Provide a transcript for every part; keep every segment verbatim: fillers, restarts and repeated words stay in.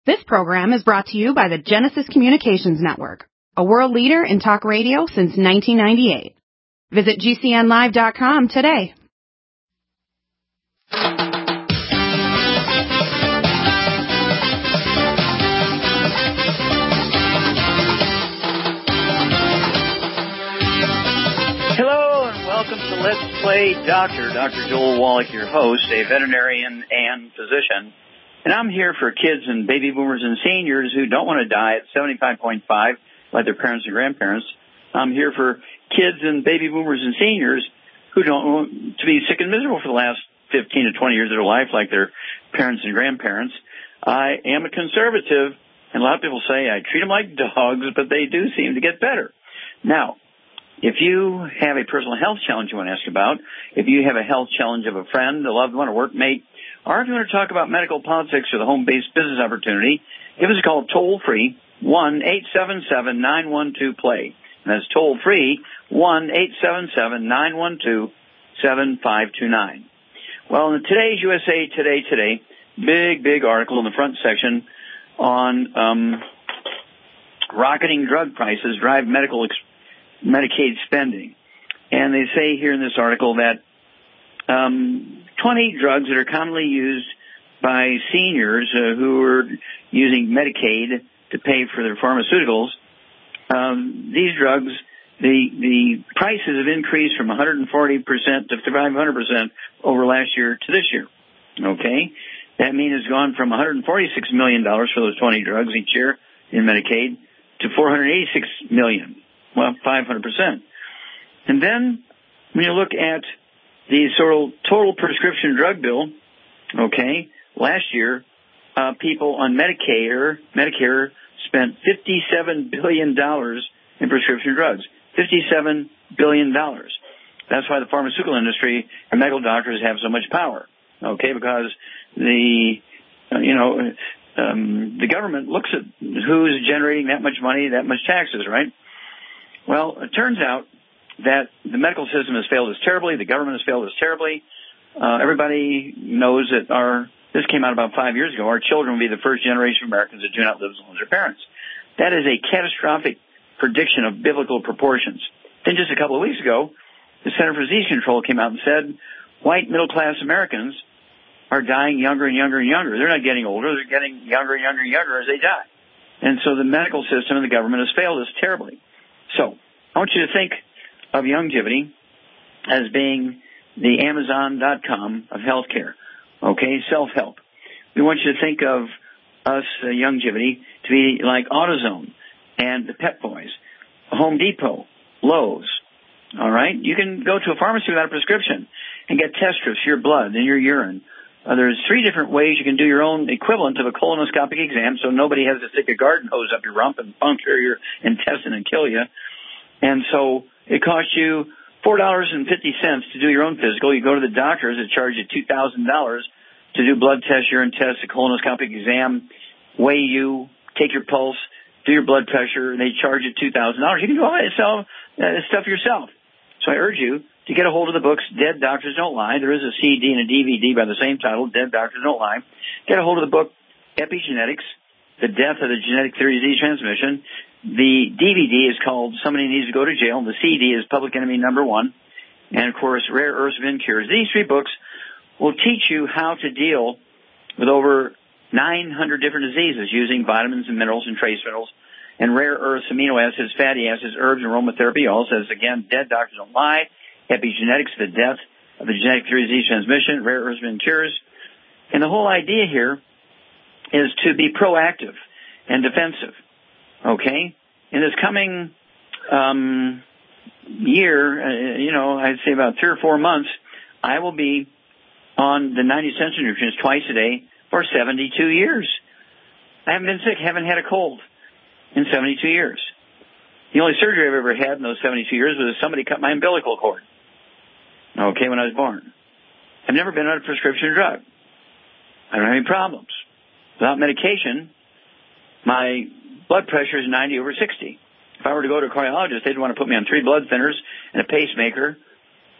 This program is brought to you by the Genesis Communications Network, a world leader in talk radio since nineteen ninety-eight. Visit G C N live dot com today. Hello and welcome to Let's Play Doctor. Doctor Joel Wallach, your host, a veterinarian and physician. And I'm here for kids and baby boomers and seniors who don't want to die at seventy-five point five like their parents and grandparents. I'm here for kids and baby boomers and seniors who don't want to be sick and miserable for the last fifteen to twenty years of their life like their parents and grandparents. I am a conservative, and a lot of people say I treat them like dogs, but they do seem to get better. Now, if you have a personal health challenge you want to ask about, if you have a health challenge of a friend, a loved one, a workmate, or if you want to talk about medical politics or the home-based business opportunity, give us a call toll-free, one eight seven seven, nine one two, play. And that's toll-free, one eight seven seven, nine one two, seven five two nine. Well, in today's U S A Today today, big, big article in the front section on um, rocketing drug prices drive medical ex- Medicaid spending. And they say here in this article that um, twenty drugs that are commonly used by seniors uh, who are using Medicaid to pay for their pharmaceuticals, um, these drugs, the the prices have increased from one hundred forty percent to five hundred percent over last year to this year. Okay? That means it's gone from one hundred forty-six million dollars for those twenty drugs each year in Medicaid to four hundred eighty-six million dollars. Well, five hundred percent. And then when you look at the sort of total prescription drug bill, okay, last year, uh, people on Medicare, Medicare spent fifty-seven billion dollars in prescription drugs. fifty-seven billion dollars. That's why the pharmaceutical industry and medical doctors have so much power, okay, because the, uh, you know, um, the government looks at who's generating that much money, that much taxes, right? Well, it turns out that the medical system has failed us terribly. The government has failed us terribly. Uh, everybody knows that our, this came out about five years ago, our children will be the first generation of Americans that do not live as long as their parents. That is a catastrophic prediction of biblical proportions. Then just a couple of weeks ago, the Center for Disease Control came out and said white middle-class Americans are dying younger and younger and younger. They're not getting older. They're getting younger and younger and younger as they die. And so the medical system and the government has failed us terribly. So I want you to think of Youngevity as being the Amazon dot com of healthcare, okay, self-help. We want you to think of us, uh, Youngevity, to be like AutoZone and the Pep Boys, Home Depot, Lowe's, all right? You can go to a pharmacy without a prescription and get test strips for your blood and your urine. Uh, there's three different ways you can do your own equivalent of a colonoscopic exam so nobody has to stick a garden hose up your rump and puncture your intestine and kill you. And so it costs you four dollars and fifty cents to do your own physical. You go to the doctors that charge you two thousand dollars to do blood tests, urine tests, a colonoscopic exam, weigh you, take your pulse, do your blood pressure. They charge you two thousand dollars. You can do all that yourself, uh, stuff yourself. So I urge you to get a hold of the books, Dead Doctors Don't Lie. There is a C D and a D V D by the same title, Dead Doctors Don't Lie. Get a hold of the book, Epigenetics, The Death of the Genetic Theory of Disease Transmission. The D V D is called Somebody Needs to Go to Jail. The C D is Public Enemy Number One. And, of course, Rare Earths of Incures. These three books will teach you how to deal with over nine hundred different diseases using vitamins and minerals and trace minerals and rare earths, amino acids, fatty acids, herbs, and aromatherapy. All says, again, Dead Doctors Don't Lie. Epigenetics, The Death of the Genetic Theory of Disease Transmission, Rare Earths and Cures. And the whole idea here is to be proactive and defensive, okay? In this coming um, year, uh, you know, I'd say about three or four months, I will be on the ninety Essential Nutrients twice a day for seventy-two years. I haven't been sick, haven't had a cold in seventy-two years. The only surgery I've ever had in those seventy-two years was somebody cut my umbilical cord. Okay, when I was born. I've never been on a prescription drug. I don't have any problems. Without medication, my blood pressure is ninety over sixty. If I were to go to a cardiologist, they'd want to put me on three blood thinners and a pacemaker,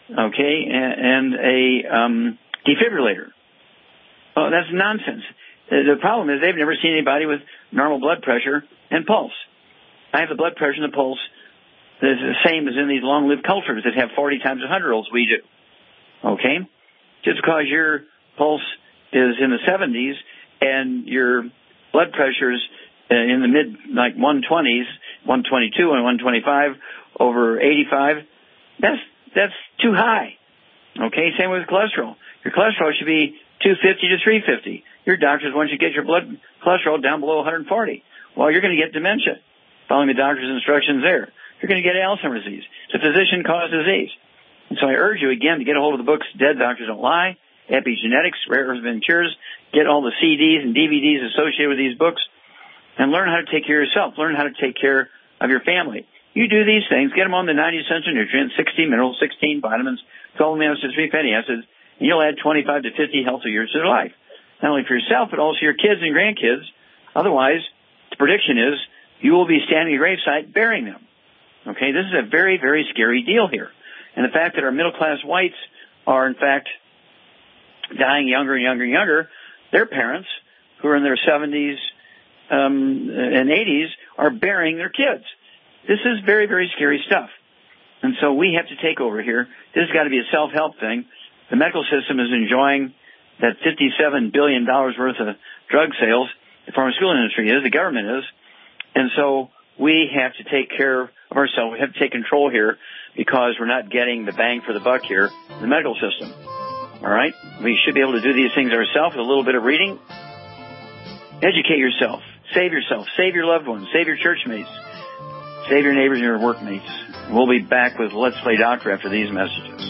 okay, and, and a um, defibrillator. Oh, that's nonsense. The problem is they've never seen anybody with normal blood pressure and pulse. I have the blood pressure and the pulse that's the same as in these long-lived cultures that have forty times one hundred-year-olds we do. Okay? Just because your pulse is in the seventies and your blood pressure's in the mid, like one twenties, one twenty-two and one twenty-five over eighty-five, that's, that's too high. Okay? Same with cholesterol. Your cholesterol should be two fifty to three fifty. Your doctors want you to get your blood cholesterol down below one forty. Well, you're going to get dementia, following the doctor's instructions there. You're going to get Alzheimer's disease. It's a physician-caused disease. And so I urge you, again, to get a hold of the books, Dead Doctors Don't Lie, Epigenetics, Rare Earths and Cures, get all the C Ds and D V Ds associated with these books, and learn how to take care of yourself. Learn how to take care of your family. You do these things, get them on the ninety essential nutrients, sixteen minerals, sixteen vitamins, twelve amino acids, three fatty acids, and you'll add twenty-five to fifty healthy years to their life. Not only for yourself, but also your kids and grandkids. Otherwise, the prediction is you will be standing at your gravesite burying them. Okay, this is a very, very scary deal here. And the fact that our middle-class whites are, in fact, dying younger and younger and younger, their parents, who are in their seventies um, and eighties, are burying their kids. This is very, very scary stuff. And so we have to take over here. This has got to be a self-help thing. The medical system is enjoying that fifty-seven billion dollars worth of drug sales. The pharmaceutical industry is, the government is. And so we have to take care of ourselves. We have to take control here because we're not getting the bang for the buck here in the medical system. All right? We should be able to do these things ourselves with a little bit of reading. Educate yourself. Save yourself. Save your loved ones. Save your church mates. Save your neighbors and your workmates. We'll be back with Let's Play Doctor after these messages.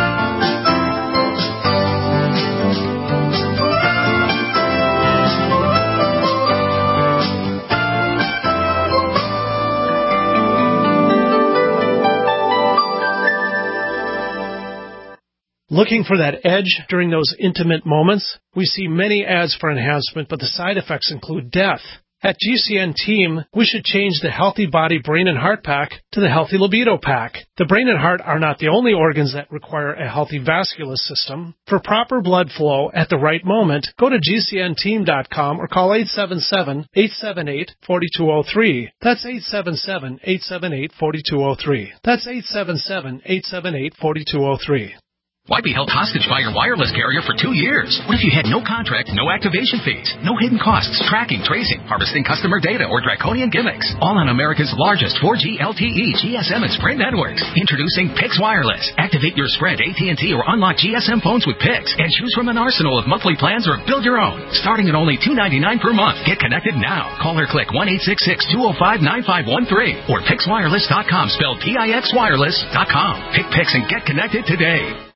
Looking for that edge during those intimate moments? We see many ads for enhancement, but the side effects include death. At G C N Team, we should change the Healthy Body, Brain, and Heart Pack to the Healthy Libido Pack. The brain and heart are not the only organs that require a healthy vascular system. For proper blood flow at the right moment, go to G C N team dot com or call eight seven seven, eight seven eight, four two zero three. That's eight seven seven, eight seven eight, four two zero three. That's eight seven seven, eight seven eight, four two zero three. Why be held hostage by your wireless carrier for two years? What if you had no contract, no activation fees, no hidden costs, tracking, tracing, harvesting customer data, or draconian gimmicks? All on America's largest four G L T E, G S M, and Sprint networks. Introducing Pix Wireless. Activate your Sprint, A T and T, or unlock G S M phones with Pix and choose from an arsenal of monthly plans or build your own. Starting at only two ninety-nine per month. Get connected now. Call or click one eight six six, two zero five, nine five one three or pix wireless dot com, spelled P I X wireless dot com. Pick Pix and get connected today.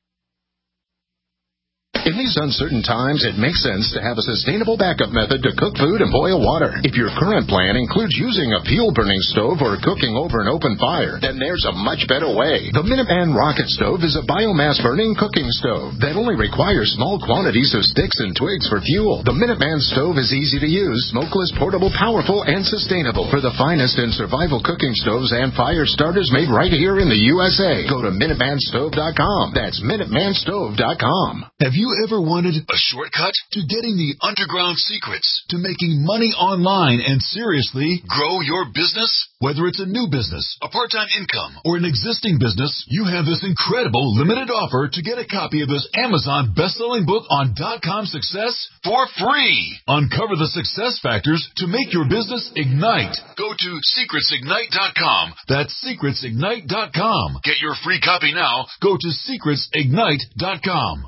In these uncertain times, it makes sense to have a sustainable backup method to cook food and boil water. If your current plan includes using a fuel-burning stove or cooking over an open fire, then there's a much better way. The Minuteman Rocket Stove is a biomass-burning cooking stove that only requires small quantities of sticks and twigs for fuel. The Minuteman Stove is easy to use, smokeless, portable, powerful, and sustainable. For the finest in survival cooking stoves and fire starters made right here in the U S A, go to Minuteman Stove dot com. That's Minuteman Stove dot com. Have you ever wanted a shortcut to getting the underground secrets to making money online and seriously grow your business? Whether it's a new business, a part-time income, or an existing business, you have this incredible limited offer to get a copy of this Amazon best-selling book on dot-com success for free. Uncover the success factors to make your business ignite. Go to secrets ignite dot com. That's secrets ignite dot com. Get your free copy now. Go to secrets ignite dot com.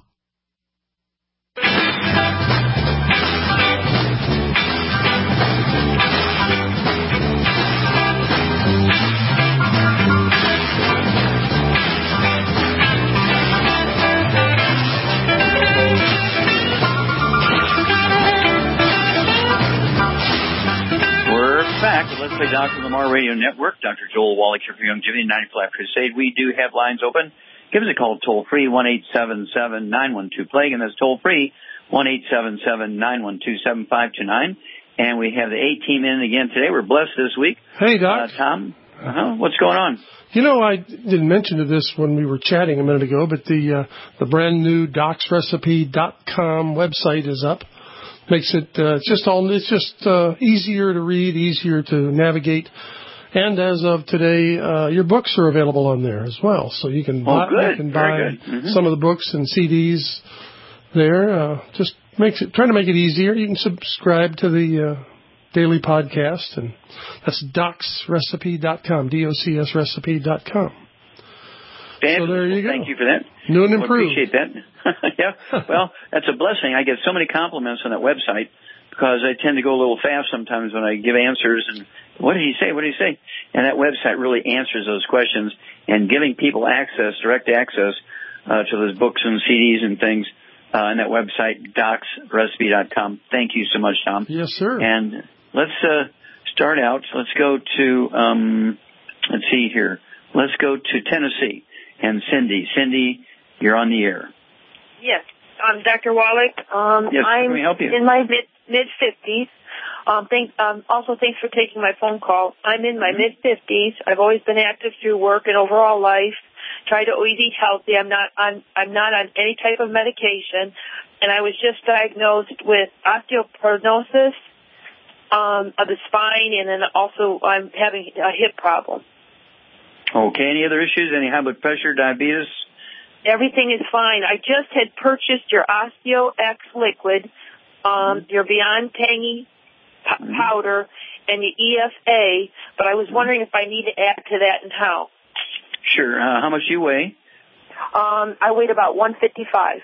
We're back with Let's Play Doctor Lamar Radio Network. Doctor Joel Wallach here for Youngevity ninety-five Crusade. We do have lines open. Give us a call toll-free, one eight seven seven, nine one two, plague, and that's toll-free, one eight seven seven, nine one two, seven five two nine. And we have the A-team in again today. We're blessed this week. Hey, Doc. Uh, Tom, uh-huh. What's going on? You know, I didn't mention this when we were chatting a minute ago, but the uh, the brand new docs recipe dot com website is up. Makes it uh, it's just all it's just uh, easier to read, easier to navigate. And as of today, uh, your books are available on there as well, so you can oh, buy, good. you can Very buy good. Mm-hmm. some of the books and C Ds there. Uh, just makes it trying to make it easier. You can subscribe to the uh, daily podcast, and that's docs recipe dot com, D O C S recipe dot com. So there you go. Thank you for that. New and well, improved. Appreciate that. yeah. Well, that's a blessing. I get so many compliments on that website because I tend to go a little fast sometimes when I give answers. And what did he say? What did he say? And that website really answers those questions. And giving people access, direct access uh, to those books and C Ds and things uh, on that website, docs recipe dot com. Thank you so much, Tom. Yes, sir. And let's uh, start out. Let's go to, um, let's see here. Let's go to Tennessee. And Cindy. Cindy, you're on the air. Yes. I'm Doctor Wallach. Um, yes, I'm can we help you? in my mid, mid-fifties. Um, thank, um, also, thanks for taking my phone call. I'm in my mm-hmm. mid-fifties. I've always been active through work and overall life. Try to always eat healthy. I'm not on, I'm not on any type of medication. And I was just diagnosed with osteoporosis um, of the spine, and then also I'm having a hip problem. Okay, any other issues? Any high blood pressure, diabetes? Everything is fine. I just had purchased your OsteoX liquid, um, mm-hmm. your Beyond Tangy p- mm-hmm. powder, and your E F A, but I was wondering if I need to add to that and how. Sure. Uh, how much do you weigh? Um, I weighed about one fifty-five.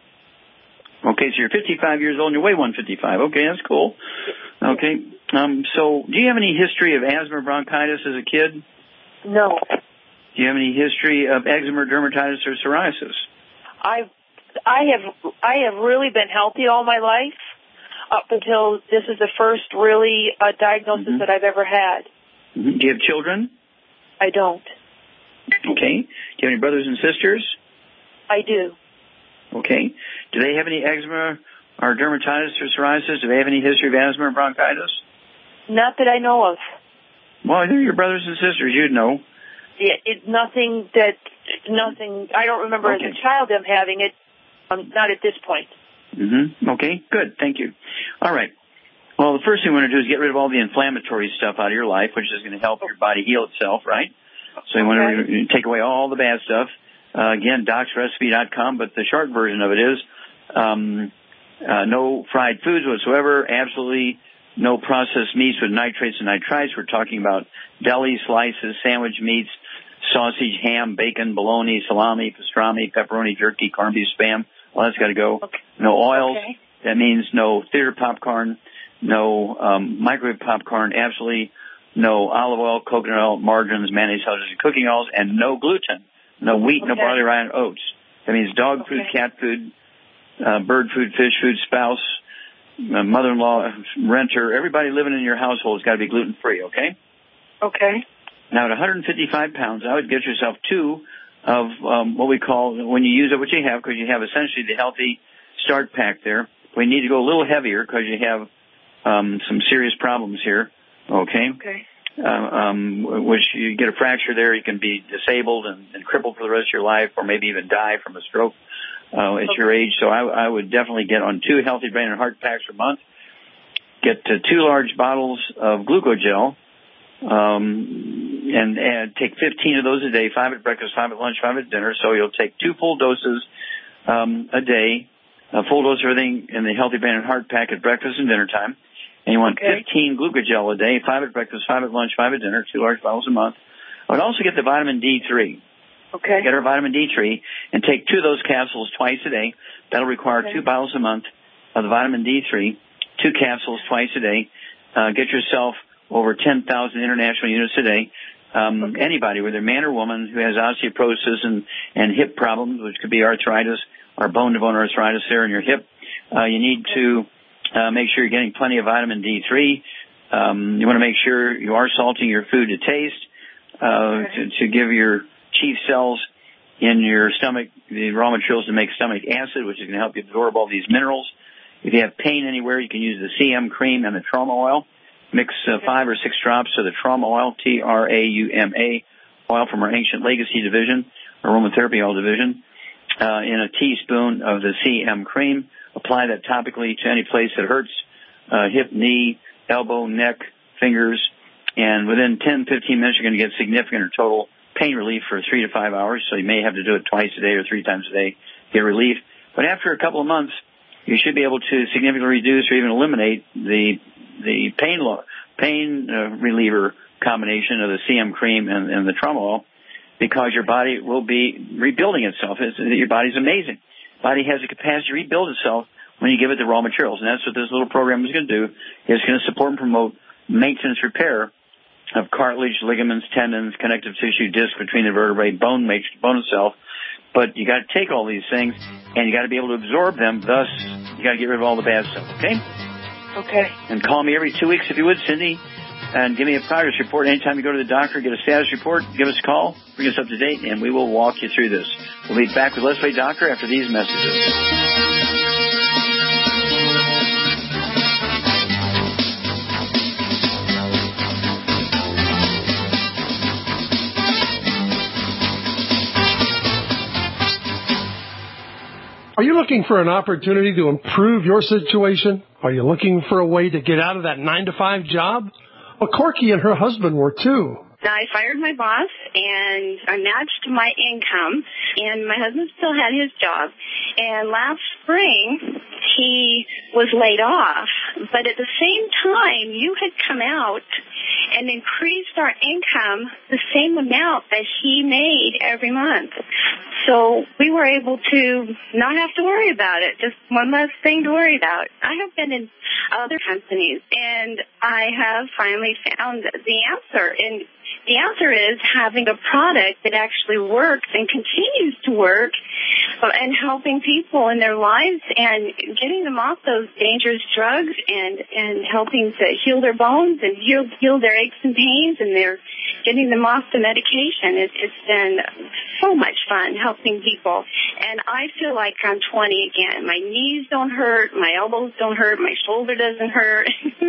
Okay, so you're fifty-five years old and you weigh one fifty-five. Okay, that's cool. Okay. Um, so do you have any history of asthma or bronchitis as a kid? No. Do you have any history of eczema, dermatitis, or psoriasis? I've, I have, I have really been healthy all my life up until this is the first really uh, diagnosis mm-hmm. that I've ever had. Mm-hmm. Do you have children? I don't. Okay. Do you have any brothers and sisters? I do. Okay. Do they have any eczema or dermatitis or psoriasis? Do they have any history of asthma or bronchitis? Not that I know of. Well, they're your brothers and sisters. You'd know. Yeah, it's nothing that, nothing, I don't remember okay. as a child them having it, um, not at this point. Mm-hmm. Okay, good. Thank you. All right. Well, the first thing we want to do is get rid of all the inflammatory stuff out of your life, which is going to help your body heal itself, right? So you okay. want to take away all the bad stuff. Uh, again, docs recipe dot com, but the short version of it is um, uh, no fried foods whatsoever, absolutely no processed meats with nitrates and nitrites. We're talking about deli, slices, sandwich meats, sausage, ham, bacon, bologna, salami, pastrami, pepperoni, jerky, corned beef, Spam. Well, that's got to go. Okay. No oils. Okay. That means no theater popcorn, no um, microwave popcorn, absolutely no olive oil, coconut oil, margarines, mayonnaise, salads, and cooking oils, and no gluten, no wheat, okay. no barley, rye, and oats. That means dog okay. food, cat food, uh, bird food, fish food, spouse, uh, mother-in-law, renter, everybody living in your household has got to be gluten-free, okay? Okay. Now, at one hundred fifty-five pounds, I would get yourself two of um, what we call, when you use it, what you have, because you have essentially the healthy start pack there. We need to go a little heavier because you have um, some serious problems here, okay? Okay. Uh, um, which you get a fracture there, you can be disabled and, and crippled for the rest of your life, or maybe even die from a stroke uh, at okay. your age. So I, I would definitely get on two healthy brain and heart packs per month. Get uh, two large bottles of glucogel, um, and, and take fifteen of those a day, five at breakfast, five at lunch, five at dinner. So you'll take two full doses um, a day, a full dose of everything in the healthy brain and heart pack at breakfast and dinner time. And you want okay. fifteen glucogel a day, five at breakfast, five at lunch, five at dinner, two large bottles a month. I would also get the vitamin D three. Okay. Get our vitamin D three and take two of those capsules twice a day. That'll require okay. two bottles a month of the vitamin D three, two capsules twice a day. Uh, get yourself over ten thousand international units a day. Um, okay. Anybody, whether man or woman, who has osteoporosis and, and hip problems, which could be arthritis or bone-to-bone arthritis there in your hip, uh, you need to Uh, make sure you're getting plenty of vitamin D three. Um, you want to make sure you are salting your food to taste, uh, okay. to, to give your chief cells in your stomach the raw materials to make stomach acid, which is going to help you absorb all these minerals. If you have pain anywhere, you can use the C M cream and the trauma oil. Mix uh, okay. five or six drops of the trauma oil, T R A U M A, oil from our Ancient Legacy division, aromatherapy oil division, uh, in a teaspoon of the C M cream. apply that topically to any place that hurts, uh, hip, knee, elbow, neck, fingers, and within ten, fifteen minutes, you're going to get significant or total pain relief for three to five hours. So you may have to do it twice a day or three times a day to get relief. But after a couple of months, you should be able to significantly reduce or even eliminate the the pain lo- pain uh, reliever combination of the C M cream and, and the trauma oil, because your body will be rebuilding itself. It's, your body's amazing. Body has the capacity to rebuild itself when you give it the raw materials, and that's what this little program is going to do. It's going to support and promote maintenance repair of cartilage, ligaments, tendons, connective tissue, disc between the vertebrae, bone matrix, bone itself. But you got to take all these things, and you got to be able to absorb them. Thus, you got to get rid of all the bad stuff. Okay? Okay. And call me every two weeks if you would, Cindy, and give me a progress report. Anytime you go to the doctor, get a status report, give us a call, bring us up to date, and we will walk you through this. We'll be back with Let's Play Doctor after these messages. Are you looking for an opportunity to improve your situation? Are you looking for a way to get out of that nine to five job? Well, Corky and her husband were too. I fired my boss, and I matched my income, and my husband still had his job. And last spring, he was laid off. But at the same time, you had come out and increased our income the same amount that he made every month. So we were able to not have to worry about it, just one less thing to worry about. I have been in other companies, and I have finally found the answer. And the answer is having a product that actually works and continues to work, and helping people in their lives and getting them off those dangerous drugs, and, and helping to heal their bones and heal, heal their aches and pains, and they're getting them off the medication. It, it's been so much fun helping people. And I feel like I'm twenty again. My knees don't hurt. My elbows don't hurt. My shoulder doesn't hurt.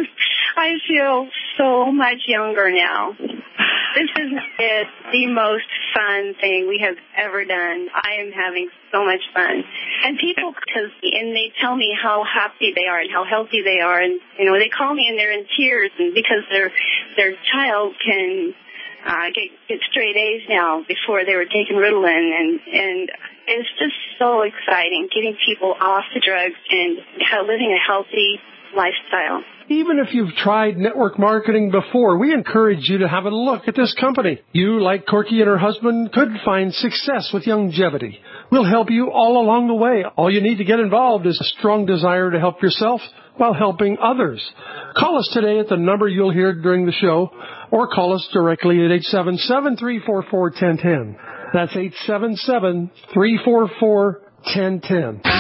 I feel so much younger now. This is it, the most fun thing we have ever done. I am having so much fun. And people, cause, and they tell me how happy they are and how healthy they are. And, you know, they call me and they're in tears, and because their their child can uh, get, get straight A's now before they were taking Ritalin. And, and it's just so exciting getting people off the drugs and living a healthy lifestyle. Even if you've tried network marketing before, we encourage you to have a look at this company. You, like Corky and her husband, could find success with longevity. We'll help you all along the way. All you need to get involved is a strong desire to help yourself while helping others. Call us today at the number you'll hear during the show, or call us directly at eight seven seven, three four four, one zero one zero. That's eight seven seven, three four four, one zero one zero.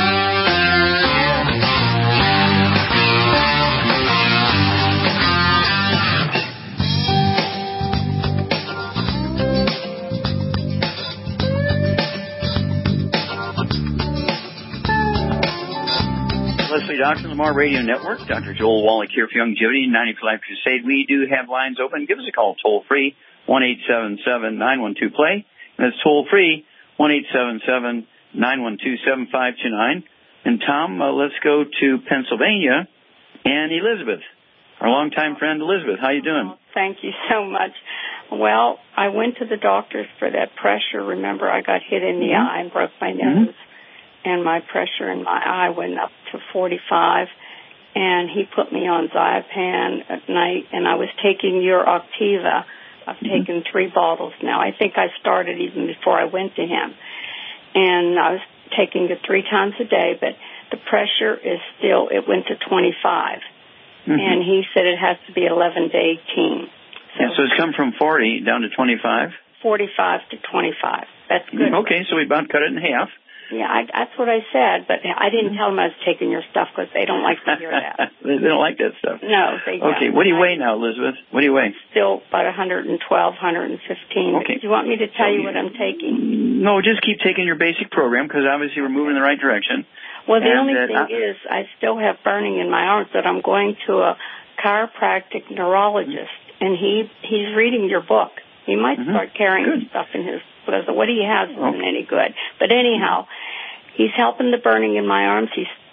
Leslie Doctor Lamar Radio Network. Doctor Joel Wallach here for Longevity, ninety for Life Crusade. We do have lines open. Give us a call toll free, one eight seven seven, nine one two, play. And that's toll free, one eight seven seven, nine one two, seven five two nine. And Tom, uh, let's go to Pennsylvania and Elizabeth, our longtime friend Elizabeth. How you doing? Oh, thank you so much. Well, I went to the doctors for that pressure. Remember, I got hit in the mm-hmm. eye and broke my nose. Mm-hmm. And my pressure in my eye went up to forty-five, and he put me on Zypan at night, and I was taking your Octiva. I've mm-hmm. taken three bottles now. I think I started even before I went to him. And I was taking it three times a day, but the pressure is still, it went to twenty-five. Mm-hmm. And he said it has to be eleven to eighteen. So, yeah, so it's come from forty down to twenty-five? forty-five to twenty-five. That's good. Okay, so we about cut it in half. Yeah, I, that's what I said, but I didn't tell them I was taking your stuff because they don't like to hear that. They don't like that stuff. No, they don't. Okay, what do you weigh now, Elizabeth? What do you weigh? Still about one twelve, one fifteen. Okay. Do you want me to tell so, you what I'm taking? No, just keep taking your basic program because obviously we're moving in the right direction. Well, the and, only uh, thing I, is I still have burning in my arms, but I'm going to a chiropractic neurologist, mm-hmm. and he he's reading your book. He might mm-hmm. start carrying good. stuff in his because what he has isn't okay. any good. But anyhow. He's helping the burning in my arms. He's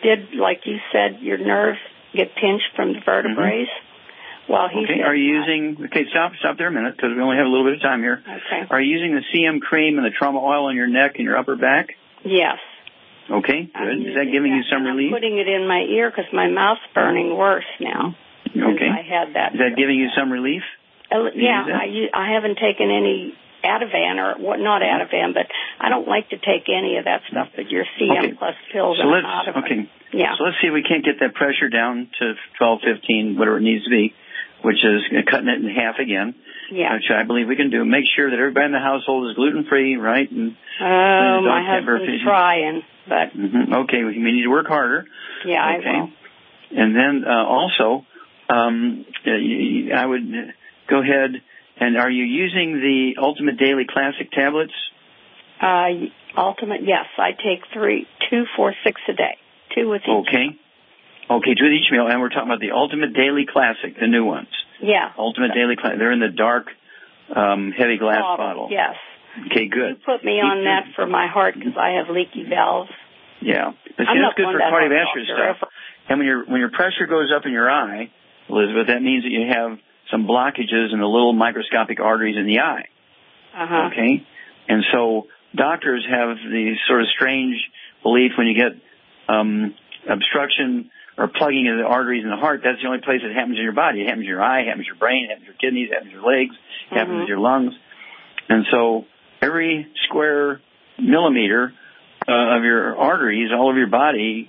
did, like you said, your nerves get pinched from the vertebrae. Mm-hmm. While he okay, are you using, okay, stop, stop there a minute, because we only have a little bit of time here. Okay. Are you using the C M cream and the trauma oil on your neck and your upper back? Yes. Okay, good. Is that giving that, you some relief? I'm putting it in my ear because my mouth's burning worse now. Okay. I had that. Is that giving you some relief? Uh, yeah, I, I haven't taken any Ativan or what? Not Ativan, but I don't like to take any of that stuff. But your C M okay. plus pills so are let's, not of okay. Yeah. So let's see if we can't get that pressure down to twelve, fifteen, whatever it needs to be, which is cutting it in half again. Yeah. Which I believe we can do. Make sure that everybody in the household is gluten free, right? And oh, my husband's trying, but mm-hmm. okay, we need to work harder. Yeah, okay. I will. And then uh, also, um, I would go ahead. And are you using the Ultimate Daily Classic tablets? Uh, Ultimate, yes. I take three, two, four, six a day. Two with each. Okay. Okay, two with each meal. And we're talking about the Ultimate Daily Classic, the new ones. Yeah. Ultimate Daily Classic. They're in the dark, um, heavy glass bottle. bottle. Yes. Okay, good. You put me on that for my heart because I have leaky valves. Yeah. But see, I'm that's not good one for that cardiovascular stuff. Ever. And when your when your pressure goes up in your eye, Elizabeth, that means that you have some blockages in the little microscopic arteries in the eye. Uh-huh. Okay? And so doctors have the sort of strange belief when you get um, obstruction or plugging of the arteries in the heart, that's the only place it happens in your body. It happens in your eye, it happens in your brain, it happens in your kidneys, it happens in your legs, it mm-hmm. happens in your lungs. And so every square millimeter uh, of your arteries all over your body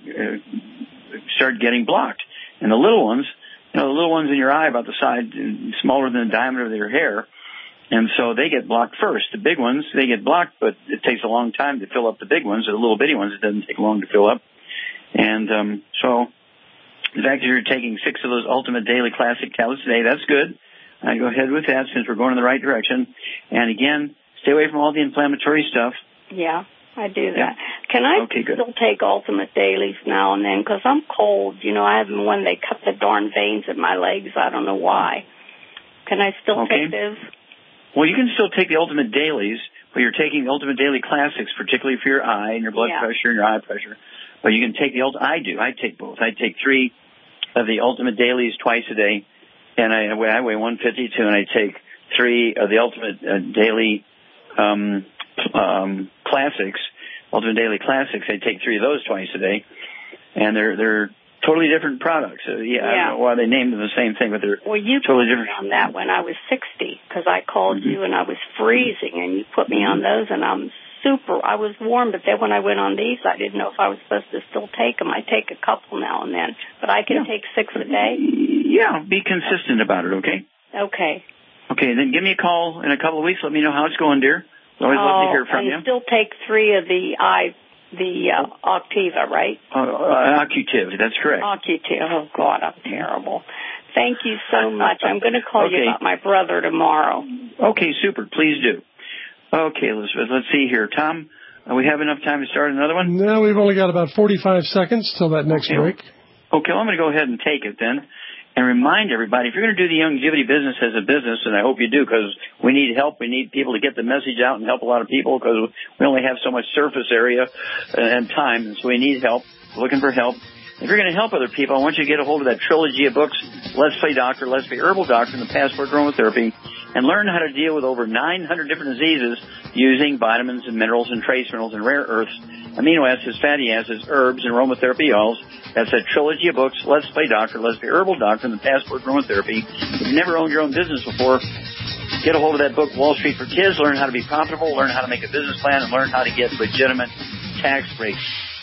uh, start getting blocked. And the little ones, you know, the little ones in your eye about the size, smaller than the diameter of your hair, and so they get blocked first. The big ones, they get blocked, but it takes a long time to fill up the big ones. The little bitty ones, it doesn't take long to fill up. And um, so the fact that you're taking six of those Ultimate Daily Classic tablets today, that's good. I go ahead with that since we're going in the right direction. And again, stay away from all the inflammatory stuff. Yeah, I do that. Yeah. Can I okay, still take Ultimate Dailies now and then? Because I'm cold. You know, I have them when they cut the darn veins in my legs. I don't know why. Can I still okay. take those? Well, you can still take the Ultimate Dailies, but you're taking the Ultimate Daily Classics, particularly for your eye and your blood yeah. pressure and your eye pressure. But you can take the Ultimate. I do. I take both. I take three of the Ultimate Dailies twice a day, and I weigh, I weigh one fifty-two, and I take three of the Ultimate uh, Daily um, um, Classics, Ultimate Daily Classics. I take three of those twice a day, and they're they're totally different products. Uh, yeah, yeah, I don't know why they named them the same thing, but they're well, you totally put different. me on that when I was sixty because I called mm-hmm. you and I was freezing, and you put me on those, and I'm super. I was warm, but then when I went on these, I didn't know if I was supposed to still take them. I take a couple now and then, but I can yeah. take six a day. Yeah, be consistent about it, okay? Okay. Okay, then give me a call in a couple of weeks. Let me know how it's going, dear. Always oh, love to hear from and you. Still take three of the I, the uh, Octiva, right? Uh, uh, Occutive, that's correct. Occutive. Oh God, I'm terrible. Thank you so much. I'm going to call okay. you about my brother tomorrow. Okay, super. Please do. Okay, Elizabeth, let's see here. Tom, uh, we have enough time to start another one? No, we've only got about forty-five seconds till that next okay. break. Okay, well, I'm going to go ahead and take it then and remind everybody, if you're going to do the longevity business as a business, and I hope you do because we need help, we need people to get the message out and help a lot of people because we only have so much surface area and time, and so we need help. We're looking for help. If you're going to help other people, I want you to get a hold of that trilogy of books, Let's Play Doctor, Let's Play Herbal Doctor, and the Passport Aromatherapy, and learn how to deal with over nine hundred different diseases using vitamins and minerals and trace minerals and rare earths, amino acids, fatty acids, herbs, and aromatherapy oils. That's a trilogy of books, Let's Play Doctor, Let's Play Herbal Doctor, and the Passport Aromatherapy. If you've never owned your own business before, get a hold of that book, Wall Street for Kids. Learn how to be profitable, learn how to make a business plan, and learn how to get legitimate tax breaks.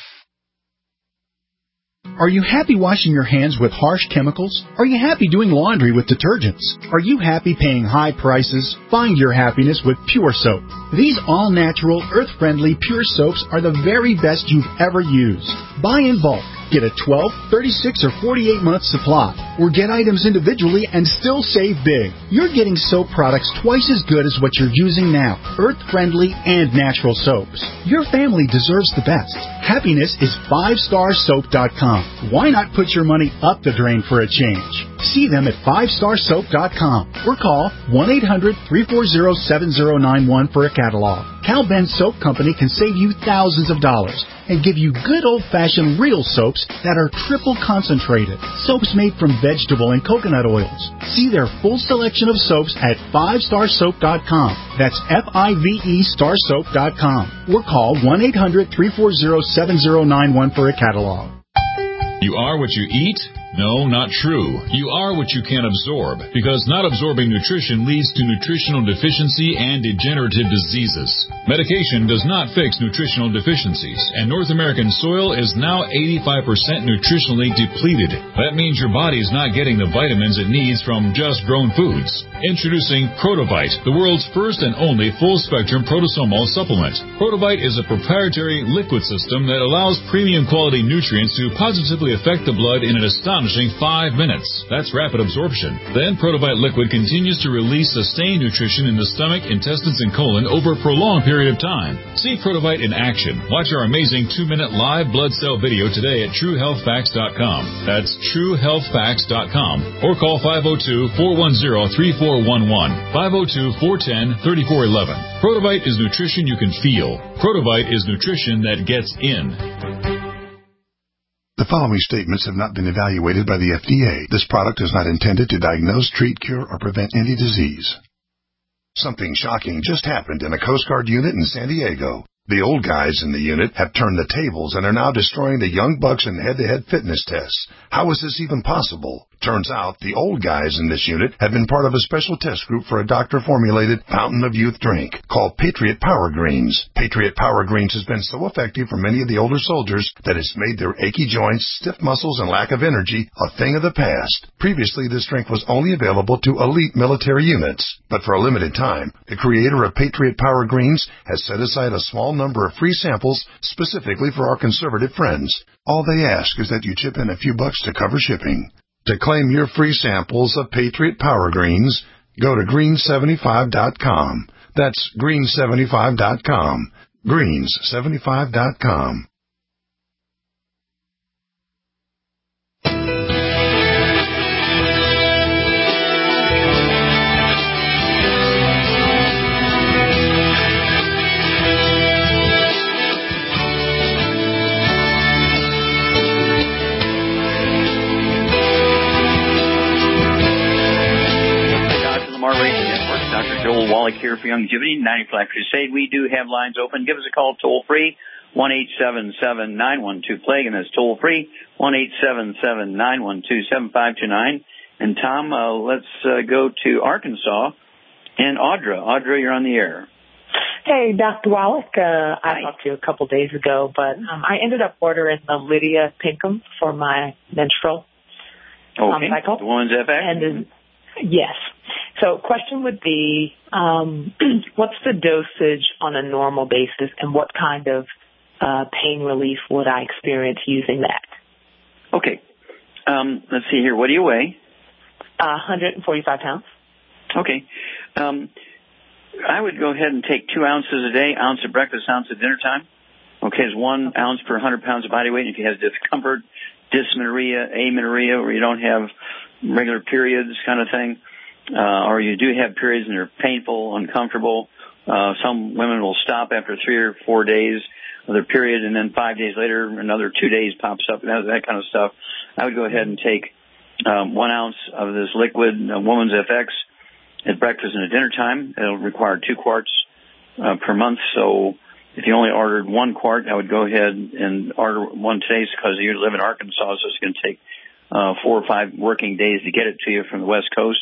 Are you happy washing your hands with harsh chemicals? Are you happy doing laundry with detergents? Are you happy paying high prices? Find your happiness with Pure Soap. These all-natural, earth-friendly Pure Soaps are the very best you've ever used. Buy in bulk. Get a twelve, thirty-six, or forty-eight month supply, or get items individually and still save big. You're getting soap products twice as good as what you're using now, earth-friendly and natural soaps. Your family deserves the best. Happiness is five star soap dot com. Why not put your money up the drain for a change? See them at five star soap dot com or call one eight hundred, three four zero, seven zero nine one for a catalog. Cal Ben Soap Company can save you thousands of dollars and give you good old-fashioned real soaps that are triple concentrated. Soaps made from vegetable and coconut oils. See their full selection of soaps at five star soap dot com. That's F I V E star soap dot com. Or call one eight hundred, three four zero, seven zero nine one for a catalog. You are what you eat? No, not true. You are what you can absorb, because not absorbing nutrition leads to nutritional deficiency and degenerative diseases. Medication does not fix nutritional deficiencies, and North American soil is now eighty-five percent nutritionally depleted. That means your body is not getting the vitamins it needs from just grown foods. Introducing Protovite, the world's first and only full-spectrum protosomal supplement. Protovite is a proprietary liquid system that allows premium quality nutrients to positively affect the blood in an astonishing five minutes. That's rapid absorption. Then Protovite liquid continues to release sustained nutrition in the stomach, intestines, and colon over a prolonged period of time. See Protovite in action. Watch our amazing two-minute live blood cell video today at true health facts dot com. That's true health facts dot com. Or call five oh two, four one zero, three four one one, five oh two, four one zero, three four one one. Protovite is nutrition you can feel. Protovite is nutrition that gets in. The following statements have not been evaluated by the F D A. This product is not intended to diagnose, treat, cure, or prevent any disease. Something shocking just happened in a Coast Guard unit in San Diego. The old guys in the unit have turned the tables and are now destroying the young bucks in head-to-head fitness tests. How is this even possible? Turns out the old guys in this unit have been part of a special test group for a doctor-formulated Fountain of Youth drink called Patriot Power Greens. Patriot Power Greens has been so effective for many of the older soldiers that it's made their achy joints, stiff muscles, and lack of energy a thing of the past. Previously, this drink was only available to elite military units, but for a limited time, the creator of Patriot Power Greens has set aside a small number of free samples specifically for our conservative friends. All they ask is that you chip in a few bucks to cover shipping. To claim your free samples of Patriot Power Greens, go to green seventy-five dot com. That's green seventy-five dot com. greens seventy-five dot com. Doctor Joel Wallach here for Longevity, ninety Flat Crusade. We do have lines open. Give us a call toll free, one eight seven seven, nine one two, plague, and that's toll free, one eight seven seven, nine one two, seven five two nine. And Tom, uh, let's uh, go to Arkansas and Audra. Audra, you're on the air. Hey, Doctor Wallach. Uh, I talked to you a couple days ago, but um, I ended up ordering the Lydia Pinkham for my menstrual okay. um, cycle. The woman's F X? And, uh, yes. So question would be, um, what's the dosage on a normal basis, and what kind of uh, pain relief would I experience using that? Okay. Um, let's see here. What do you weigh? Uh, one hundred forty-five pounds. Okay. Um, I would go ahead and take two ounces a day, ounce at breakfast, ounce at dinner time. Okay, it's one ounce per one hundred pounds of body weight. If you have discomfort, dysmenorrhea, amenorrhea, or you don't have regular periods kind of thing, uh, or you do have periods and they're painful, uncomfortable, uh, some women will stop after three or four days of their period, and then five days later, another two days pops up, and that, that kind of stuff. I would go ahead and take um, one ounce of this liquid, uh, Woman's F X, at breakfast and at dinner time. It'll require two quarts uh, per month, so if you only ordered one quart, I would go ahead and order one today because you live in Arkansas, so it's going to take uh, four or five working days to get it to you from the West Coast.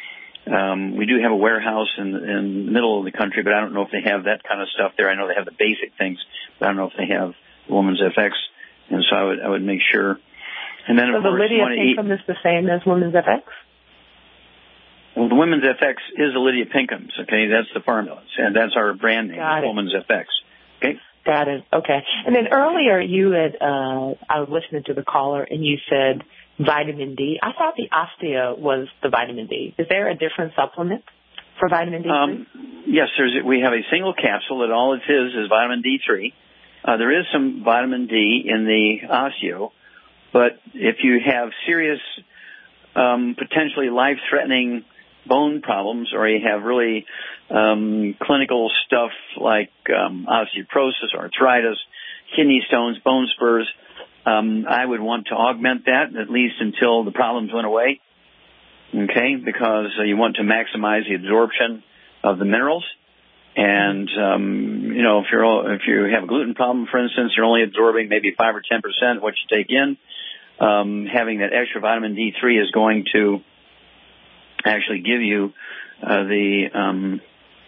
Um, we do have a warehouse in, in the middle of the country, but I don't know if they have that kind of stuff there. I know they have the basic things, but I don't know if they have Woman's F X, and so I would I would make sure. And then, so of the course, Lydia eat, Pinkham is the same as Women's F X? Well, the Women's F X is the Lydia Pinkham's, okay? That's the formula, and that's our brand name, Women's F X. Okay. Got it. Okay. And then earlier you had, uh, I was listening to the caller and you said vitamin D. I thought the Osteo was the vitamin D. Is there a different supplement for vitamin D three? Um, yes, there's, we have a single capsule that all it is is vitamin D three. Uh, there is some vitamin D in the Osteo, but if you have serious um, potentially life-threatening bone problems, or you have really um, clinical stuff like um, osteoporosis, arthritis, kidney stones, bone spurs, um, I would want to augment that at least until the problems went away. Okay, because uh, you want to maximize the absorption of the minerals. And, um, you know, if you're, if you have a gluten problem, for instance, you're only absorbing maybe five or ten percent of what you take in. Um, having that extra vitamin D three is going to actually give you, uh, the, um,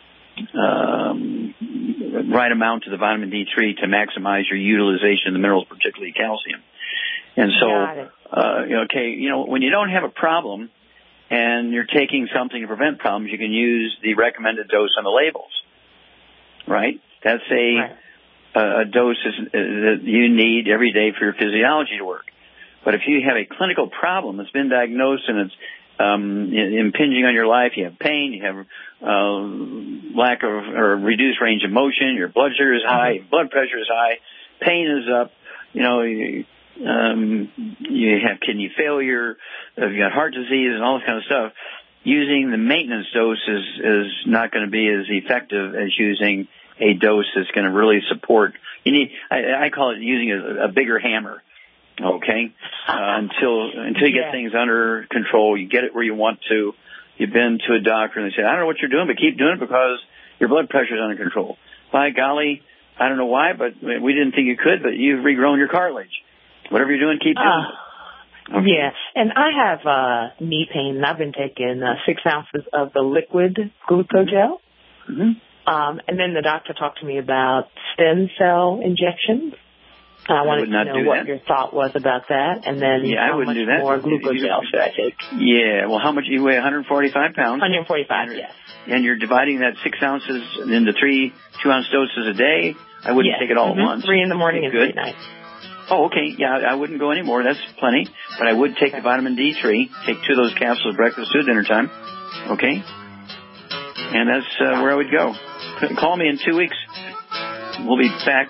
um, right amount of the vitamin D three to maximize your utilization of the minerals, particularly calcium. And so, uh, okay, you know, when you don't have a problem and you're taking something to prevent problems, you can use the recommended dose on the labels. Right? That's a, right. a, a dose that you need every day for your physiology to work. But if you have a clinical problem that's been diagnosed and it's um, impinging on your life, you have pain, you have uh, lack of or reduced range of motion, your blood sugar is high, mm-hmm. blood pressure is high, pain is up, you know, you, um, you have kidney failure, you got heart disease and all this kind of stuff. Using the maintenance dose is, is not going to be as effective as using a dose that's going to really support. You need, I, I call it using a, a bigger hammer. Okay, uh, until until you get yeah. things under control, you get it where you want to. You've been to a doctor and they say, I don't know what you're doing, but keep doing it because your blood pressure is under control. By golly, I don't know why, but we didn't think you could, but you've regrown your cartilage. Whatever you're doing, keep doing uh. it. Okay. Yeah, and I have uh, knee pain, and I've been taking uh, six ounces of the liquid glucogel. Mm-hmm. Um, and then the doctor talked to me about stem cell injections. I wanted I to know what that. your thought was about that, and then yeah, how much do that. more glucogel should I take? Yeah, well, how much? You weigh one hundred forty-five pounds. one hundred forty-five, yes. And you're dividing that six ounces into three two-ounce doses a day. I wouldn't yes. take it all mm-hmm. at once. Three in the morning and Good. three at night. Oh, okay. Yeah, I wouldn't go any more. That's plenty. But I would take okay. the vitamin D three, take two of those capsules breakfast to dinner time. Okay? And that's uh, where I would go. Call me in two weeks. We'll be back.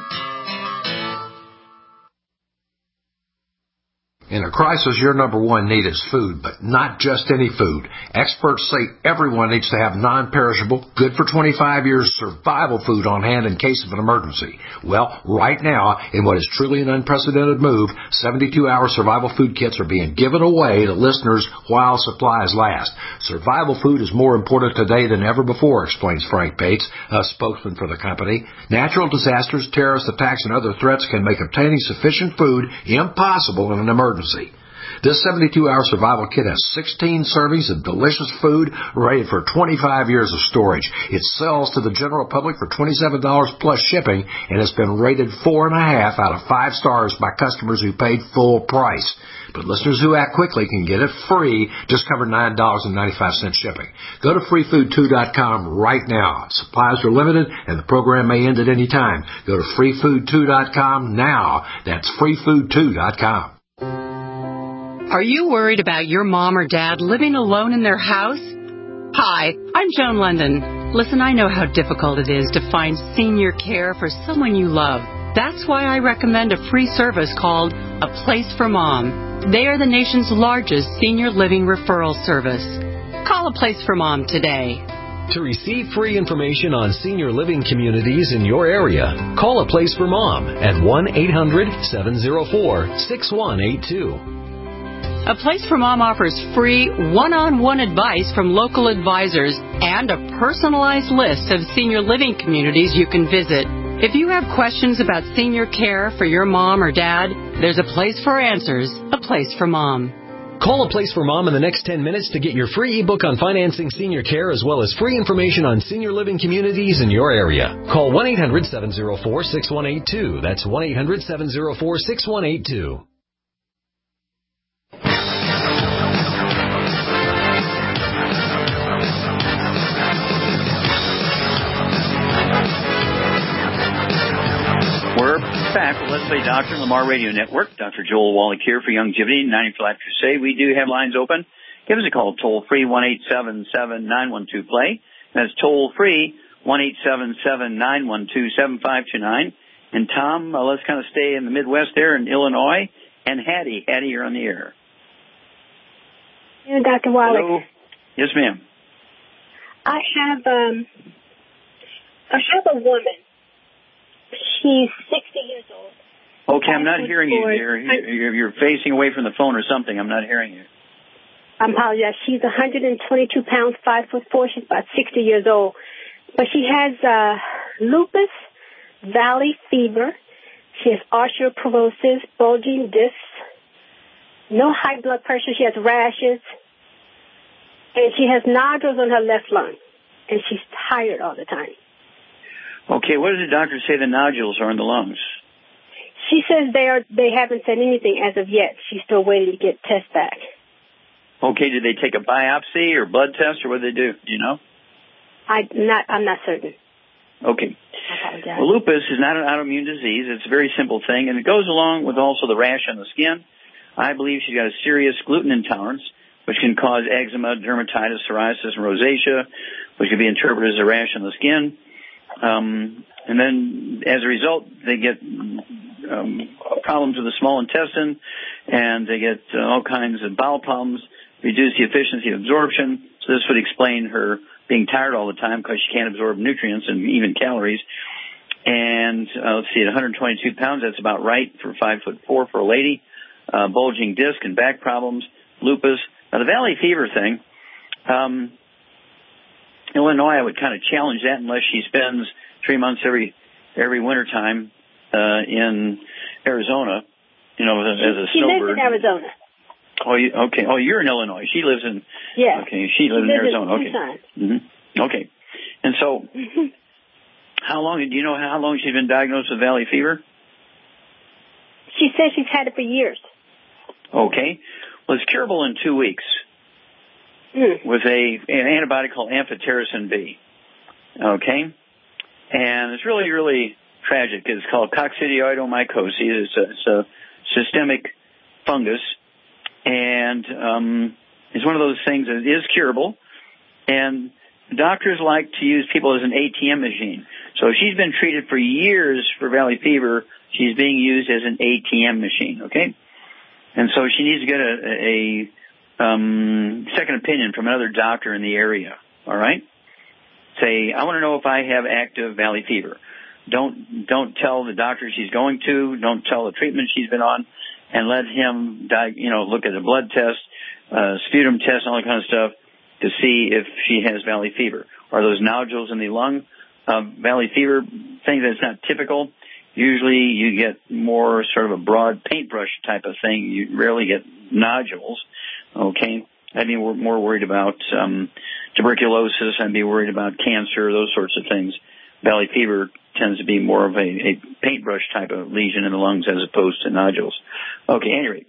In a crisis, your number one need is food, but not just any food. Experts say everyone needs to have non-perishable, good for twenty-five years survival food on hand in case of an emergency. Well, right now, in what is truly an unprecedented move, seventy-two hour survival food kits are being given away to listeners while supplies last. Survival food is more important today than ever before, explains Frank Bates, a spokesman for the company. Natural disasters, terrorist attacks, and other threats can make obtaining sufficient food impossible in an emergency. This seventy-two hour survival kit has sixteen servings of delicious food rated for twenty-five years of storage. It sells to the general public for twenty-seven dollars plus shipping and has been rated four and a half out of five stars by customers who paid full price. But listeners who act quickly can get it free, just cover nine dollars and ninety-five cents shipping. Go to free food two dot com right now. Supplies are limited and the program may end at any time. Go to free food two dot com now. That's free food two dot com. Are you worried about your mom or dad living alone in their house? Hi, I'm Joan London. Listen, I know how difficult it is to find senior care for someone you love. That's why I recommend a free service called A Place for Mom. They are the nation's largest senior living referral service. Call A Place for Mom today. To receive free information on senior living communities in your area, call A Place for Mom at one eight hundred seven oh four six one eight two. A Place for Mom offers free one-on-one advice from local advisors and a personalized list of senior living communities you can visit. If you have questions about senior care for your mom or dad, there's a place for answers, A Place for Mom. Call A Place for Mom in the next ten minutes to get your free ebook on financing senior care as well as free information on senior living communities in your area. Call one eight hundred seven oh four six one eight two. That's one eight hundred seven oh four six one eight two. We're back with Let's Play Doctor and Lamar Radio Network. Doctor Joel Wallach here for Youngevity, ninety for Life Crusade. We do have lines open. Give us a call, toll-free, one eight seven seven nine one two play. That's toll-free, one eight seven seven nine one two seven five two nine. And Tom, uh, let's kind of stay in the Midwest there in Illinois. And Hattie, Hattie, you're on the air. Yeah, Doctor Wallach. Hello. Yes, ma'am. I have um, I have a woman. She's sixty years old. Okay, I'm not hearing you. You're, you're, you're facing away from the phone or something. I'm not hearing you. I apologize. She's one hundred twenty-two pounds, five foot four. She's about sixty years old. But she has uh, lupus, valley fever. She has osteoporosis, bulging discs, no high blood pressure. She has rashes. And she has nodules on her left lung. And she's tired all the time. Okay, what does the doctor say the nodules are in the lungs? She says they are. They haven't said anything as of yet. She's still waiting to get tests back. Okay, did they take a biopsy or blood test, or what did they do? Do you know? I not. I'm not certain. Okay. Well, lupus is not an autoimmune disease. It's a very simple thing, and it goes along with also the rash on the skin. I believe she's got a serious gluten intolerance, which can cause eczema, dermatitis, psoriasis, and rosacea, which can be interpreted as a rash on the skin. Um, and then, as a result, they get um, problems with the small intestine, and they get uh, all kinds of bowel problems, reduce the efficiency of absorption. So this would explain her being tired all the time because she can't absorb nutrients and even calories. And uh, let's see, at one hundred twenty-two pounds, that's about right for five foot four for a lady. Uh, bulging disc and back problems, lupus. Now, the valley fever thing, um, Illinois, I would kind of challenge that unless she spends three months every every winter time uh, in Arizona, you know, as a She snowbird. lives in Arizona. Oh, you, okay. Oh, you're in Illinois. She lives in. Yeah. Okay, she lives She in lives Arizona. in okay. Tucson. Mm-hmm. Okay. And so, how long? Do you know how long she's been diagnosed with valley fever? She says she's had it for years. Okay. Well, it's curable in two weeks. Mm. With a an antibiotic called amphotericin B. Okay? And it's really, really tragic. It's called coccidioidomycosis. It's a, it's a systemic fungus. And um, it's one of those things that is curable. And doctors like to use people as an A T M machine. So if she's been treated for years for valley fever, she's being used as an A T M machine, okay? And so she needs to get a... a Um, second opinion from another doctor in the area, all right? Say, I want to know if I have active valley fever. Don't don't tell the doctor she's going to. Don't tell the treatment she's been on, and let him, di- you know, look at a blood test, uh, sputum test, all that kind of stuff to see if she has valley fever. Are those nodules in the lung uh, valley fever thing that's not typical? Usually you get more sort of a broad paintbrush type of thing. You rarely get nodules. Okay, I'd be more worried about um, tuberculosis. I'd be worried about cancer, those sorts of things. Valley fever tends to be more of a, a paintbrush type of lesion in the lungs as opposed to nodules. Okay, anyway,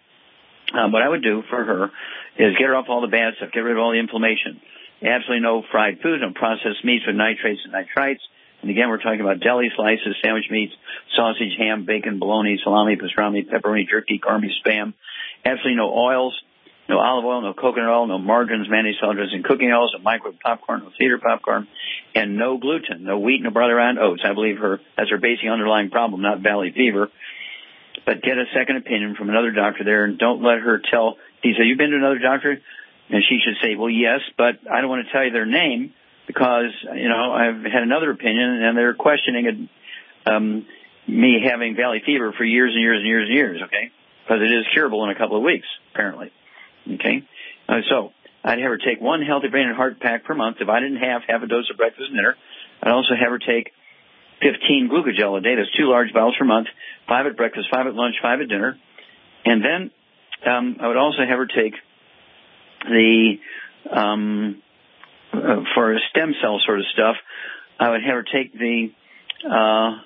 um, what I would do for her is get her off all the bad stuff, get rid of all the inflammation. Absolutely no fried foods, no processed meats with nitrates and nitrites. And again, we're talking about deli slices, sandwich meats, sausage, ham, bacon, bologna, salami, pastrami, pepperoni, jerky, corned beef, spam. Absolutely no oils. No olive oil, no coconut oil, no margarines, mayonnaise, salads, and cooking oils, no microwave popcorn, no theater popcorn, and no gluten, no wheat, no barley, rye, and oats. I believe her that's her basic underlying problem, not valley fever. But get a second opinion from another doctor there, and don't let her tell. He said, "You've been to another doctor?" And she should say, "Well, yes, but I don't want to tell you their name because you know I've had another opinion, and they're questioning it, um, me having valley fever for years and years and years and years." Okay, because it is curable in a couple of weeks, apparently. Okay, uh, so I'd have her take one Healthy Brain and Heart pack per month, divided in half, half a dose of breakfast and dinner. I'd also have her take fifteen glucogel a day. That's two large bottles per month, five at breakfast, five at lunch, five at dinner. And then um, I would also have her take the, um, uh, for stem cell sort of stuff, I would have her take the uh,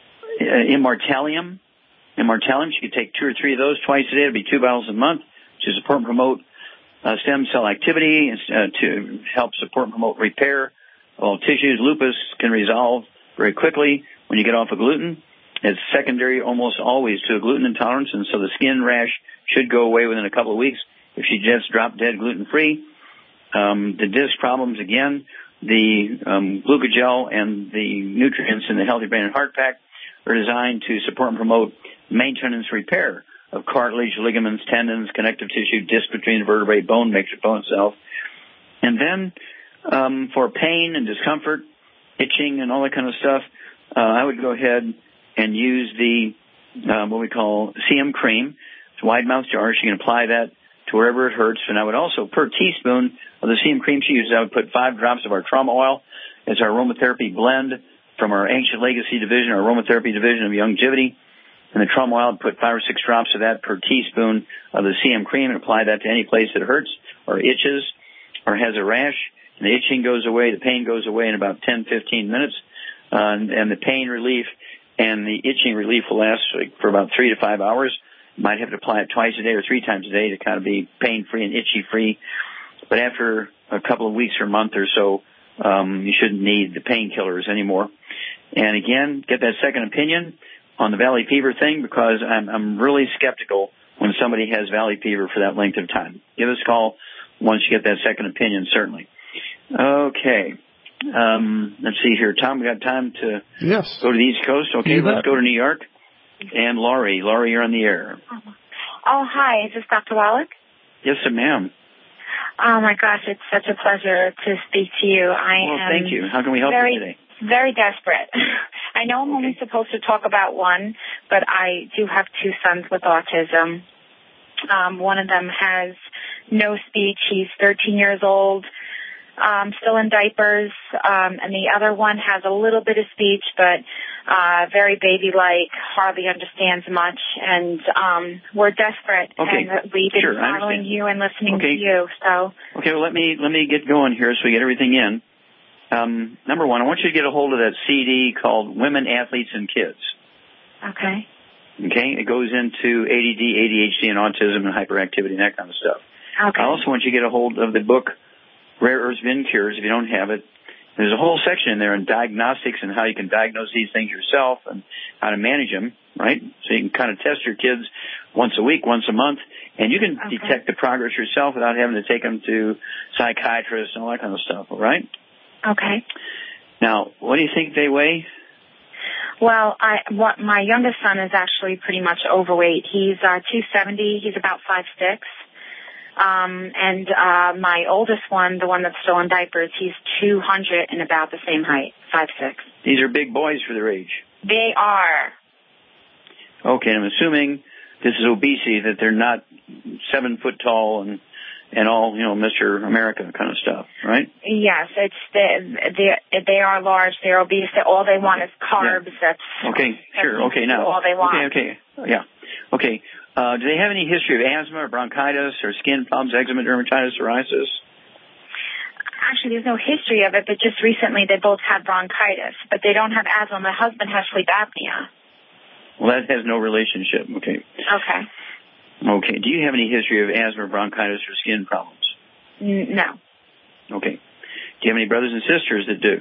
Immortalium. Immortalium, she could take two or three of those twice a day. It would be two bottles a month to support and promote uh, stem cell activity, uh, to help support and promote repair of all tissues. Lupus can resolve very quickly when you get off of gluten. It's secondary almost always to a gluten intolerance, and so the skin rash should go away within a couple of weeks if she just dropped dead gluten-free. Um, the disc problems, again, the um, glucogel and the nutrients in the Healthy Brain and Heart Pack are designed to support and promote maintenance repair of cartilage, ligaments, tendons, connective tissue, disc between the vertebrae, bone makes its bone itself. And then um, for pain and discomfort, itching and all that kind of stuff, uh, I would go ahead and use the uh, what we call C M cream. It's wide mouth jars. You can apply that to wherever it hurts. And I would also, per teaspoon of the C M cream she uses, I would put five drops of our trauma oil. It's our aromatherapy blend from our Ancient Legacy division, our aromatherapy division of Youngevity. And the trauma oil, I'd put five or six drops of that per teaspoon of the C M cream and apply that to any place that hurts or itches or has a rash. And the itching goes away, the pain goes away in about ten, fifteen minutes. Uh, and, and the pain relief and the itching relief will last for about three to five hours. You might have to apply it twice a day or three times a day to kind of be pain-free and itchy-free. But after a couple of weeks or a month or so, um, you shouldn't need the painkillers anymore. And again, get that second opinion on the valley fever thing, because I'm, I'm really skeptical when somebody has valley fever for that length of time. Give us a call once you get that second opinion, certainly. Okay. Um, let's see here. Tom, we got time to yes. go to the East Coast? Okay, you let's bet. go to New York. And Laurie. Laurie, you're on the air. Oh, hi. Is this Doctor Wallach? Yes, ma'am. Oh, my gosh. It's such a pleasure to speak to you. I well, am thank you. How can we help very, you today? Very desperate. I know I'm okay. only supposed to talk about one, but I do have two sons with autism. Um, one of them has no speech. He's thirteen years old. Um, still in diapers, um, and the other one has a little bit of speech, but uh, very baby-like, hardly understands much, and um, we're desperate, okay. and we've been sure, following you and listening okay. to you. So, okay, well let me let me get going here so we get everything in. Um, number one, I want you to get a hold of that C D called Women, Athletes, and Kids. Okay. Okay, it goes into A D D, A D H D, and autism and hyperactivity and that kind of stuff. Okay. I also want you to get a hold of the book Rare Earths VinCures, if you don't have it. There's a whole section in there on diagnostics and how you can diagnose these things yourself and how to manage them, right? So you can kind of test your kids once a week, once a month, and you can okay. detect the progress yourself without having to take them to psychiatrists and all that kind of stuff, all right? Okay. Now, what do you think they weigh? Well, I what my youngest son is actually pretty much overweight. He's uh, two seventy. He's about five six. Um, and uh, my oldest one, the one that's still in diapers, he's two hundred and about the same height, five six. These are big boys for their age. They are. Okay, I'm assuming this is obesity, that they're not seven foot tall and and all, you know, Mister America kind of stuff, right? Yes, it's the, they they are large. They're obese. All they want is carbs. Yeah. That's okay. That's sure. Okay. Now. All they want. Okay. Okay. Yeah. Okay. Uh, do they have any history of asthma or bronchitis or skin problems, eczema, dermatitis, psoriasis? Actually, there's no history of it, but just recently they both had bronchitis, but they don't have asthma. My husband has sleep apnea. Well, that has no relationship. Okay. Okay. Okay. Do you have any history of asthma, bronchitis, or skin problems? N- no. Okay. Do you have any brothers and sisters that do?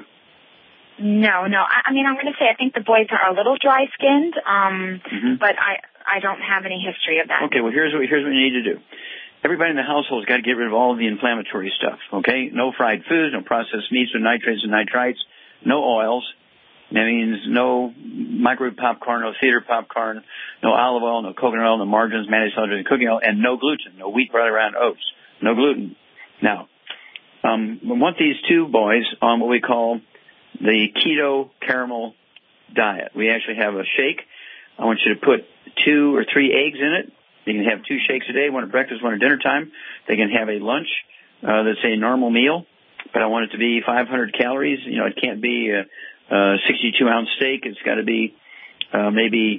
No, no. I, I mean, I'm going to say I think the boys are a little dry-skinned, um, mm-hmm. but I I don't have any history of that. Okay. Well, here's what here's what you need to do. Everybody in the household has got to get rid of all of the inflammatory stuff. Okay. No fried foods, no processed meats with nitrates and nitrites, no oils. That means no microwave popcorn, no theater popcorn, no olive oil, no coconut oil, no margarines, mayonnaise, celery, cooking oil, and no gluten, no wheat, barley, rye, and oats. No gluten. Now, um, we want these two boys on what we call the keto caramel diet. We actually have a shake. I want you to put two or three eggs in it. You can have two shakes a day, one at breakfast, one at dinner time. They can have a lunch uh, that's a normal meal, but I want it to be five hundred calories. You know, it can't be a Uh, sixty-two ounce steak. It's got to be uh, maybe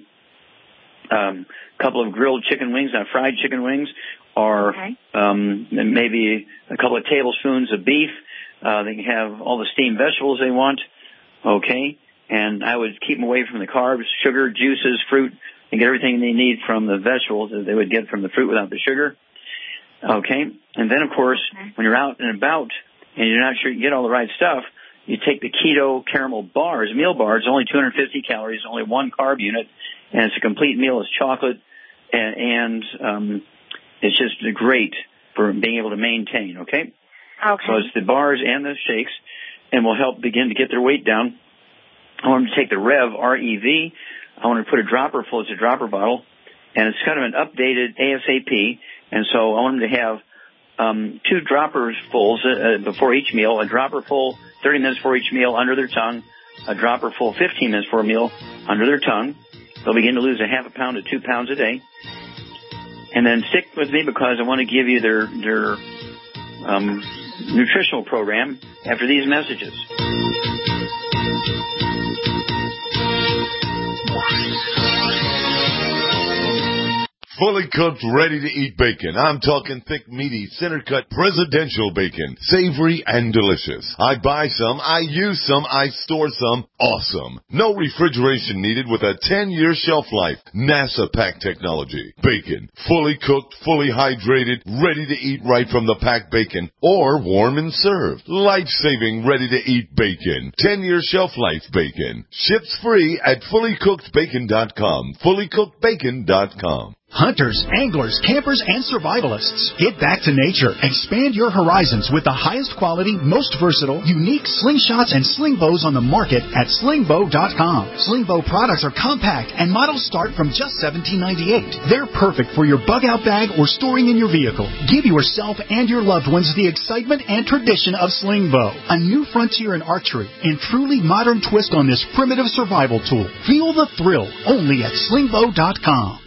um, a couple of grilled chicken wings, not fried chicken wings, or okay. um, maybe a couple of tablespoons of beef. Uh, they can have all the steamed vegetables they want. Okay, and I would keep them away from the carbs, sugar, juices, fruit, and get everything they need from the vegetables that they would get from the fruit without the sugar. Okay, and then of course, okay. when you're out and about and you're not sure you get all the right stuff, you take the keto caramel bars, meal bars, only two hundred fifty calories, only one carb unit, and it's a complete meal. It's chocolate, and, and um, it's just great for being able to maintain, okay? Okay. So it's the bars and the shakes, and will help begin to get their weight down. I want them to take the Rev, R E V. I want to put a dropper full. It's a dropper bottle, and it's kind of an updated ASAP. And so I want them to have um, two droppers fulls uh, before each meal, a dropper full thirty minutes before each meal under their tongue, a dropper full fifteen minutes before a meal under their tongue. They'll begin to lose a half a pound to two pounds a day. And then stick with me because I want to give you their, their um, nutritional program after these messages. Fully cooked, ready-to-eat bacon. I'm talking thick, meaty, center-cut presidential bacon. Savory and delicious. I buy some, I use some, I store some. Awesome. No refrigeration needed with a ten-year shelf life. NASA pack technology. Bacon. Fully cooked, fully hydrated, ready to eat right from the packed bacon. Or warm and served. Life-saving, ready-to-eat bacon. ten-year shelf life bacon. Ships free at fully cooked bacon dot com. fully cooked bacon dot com. Hunters, anglers, campers, and survivalists. Get back to nature. Expand your horizons with the highest quality, most versatile, unique slingshots and sling bows on the market at sling bow dot com. Sling bow products are compact and models start from just seventeen ninety-eight. They're perfect for your bug-out bag or storing in your vehicle. Give yourself and your loved ones the excitement and tradition of sling bow. A new frontier in archery and truly modern twist on this primitive survival tool. Feel the thrill only at sling bow dot com.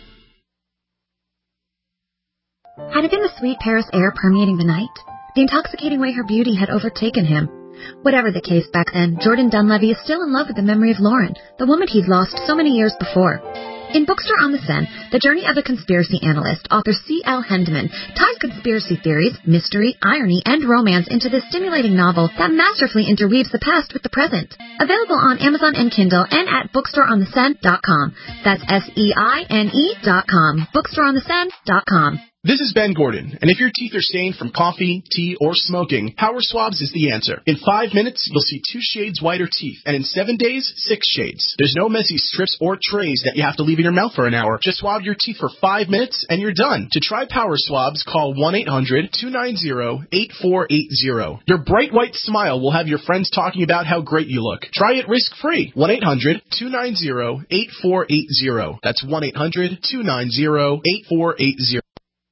Had it been the sweet Paris air permeating the night? The intoxicating way her beauty had overtaken him? Whatever the case back then, Jordan Dunleavy is still in love with the memory of Lauren, the woman he'd lost so many years before. In Bookstore on the Seine, the journey of a conspiracy analyst, author C L Hendeman, ties conspiracy theories, mystery, irony, and romance into this stimulating novel that masterfully interweaves the past with the present. Available on Amazon and Kindle and at bookstore on the seine dot com. That's S E I N E dot com. bookstore on the seine dot com. This is Ben Gordon, and if your teeth are stained from coffee, tea, or smoking, Power Swabs is the answer. In five minutes, you'll see two shades whiter teeth, and in seven days, six shades. There's no messy strips or trays that you have to leave in your mouth for an hour. Just swab your teeth for five minutes, and you're done. To try Power Swabs, call one eight hundred two nine zero eight four eight zero. Your bright white smile will have your friends talking about how great you look. Try it risk-free. one eight hundred two nine zero eight four eight zero. That's one eight hundred two nine zero eight four eight zero.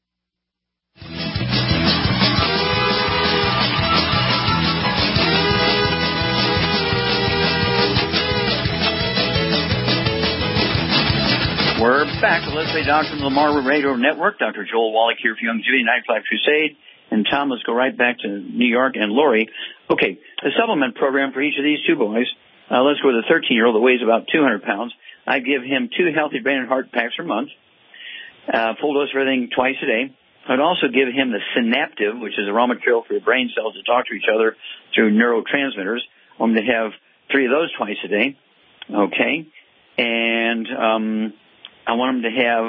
We're back to Let's Play Doctor on the Lamar Radio Network. Doctor Joel Wallach here for Young Judy, Night Flag Crusade. And Tom, let's go right back to New York and Lori. Okay, the supplement program for each of these two boys. Uh, let's go with a thirteen-year-old that weighs about two hundred pounds. I give him two healthy brain and heart packs per month, uh, full dose of everything twice a day. I'd also give him the Synaptive, which is a raw material for your brain cells to talk to each other through neurotransmitters. I want him to have three of those twice a day. Okay, and um, I want him to have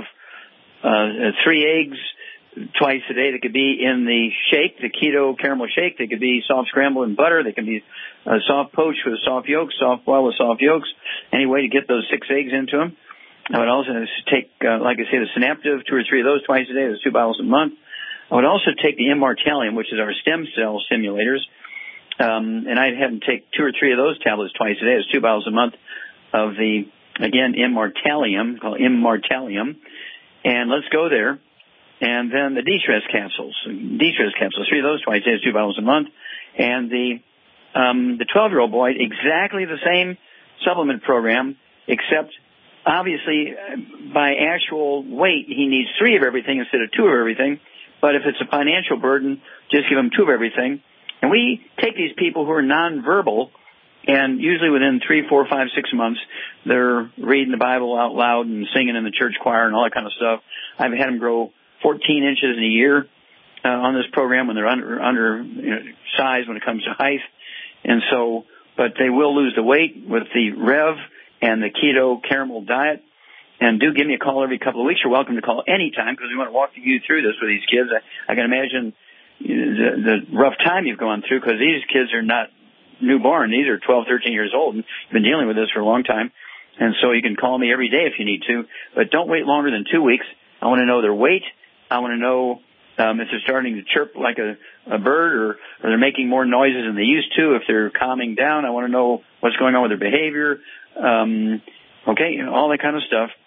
uh, three eggs twice a day. They could be in the shake, the keto caramel shake. They could be soft scrambled in butter. They can be uh, soft poached with soft yolks, soft boiled with soft yolks. Any way to get those six eggs into them. I would also take, uh, like I say, the Synaptive, two or three of those twice a day. There's two bottles a month. I would also take the Immortalium, which is our stem cell stimulators, um, and I'd have him take two or three of those tablets twice a day. There's two bottles a month of the, again, Immortalium, called Immortalium. And let's go there. And then the de-stress capsules, de-stress capsules, three of those twice a day, two bottles a month. And the um, the twelve-year-old boy, exactly the same supplement program, except obviously by actual weight, he needs three of everything instead of two of everything. But if it's a financial burden, just give him two of everything. And we take these people who are nonverbal, and usually within three, four, five, six months, they're reading the Bible out loud and singing in the church choir and all that kind of stuff. I've had them grow fourteen inches in a year uh, on this program when they're under, under you know, size when it comes to height. And so, but they will lose the weight with the Rev and the keto caramel diet. And do give me a call every couple of weeks. You're welcome to call anytime because we want to walk you through this with these kids. I, I can imagine you know, the, the rough time you've gone through because these kids are not newborn. These are twelve, thirteen years old and you've been dealing with this for a long time. And so you can call me every day if you need to, but don't wait longer than two weeks. I want to know their weight. I want to know um, if they're starting to chirp like a, a bird or, or they're making more noises than they used to, if they're calming down. I want to know what's going on with their behavior. Um, okay, all that kind of stuff.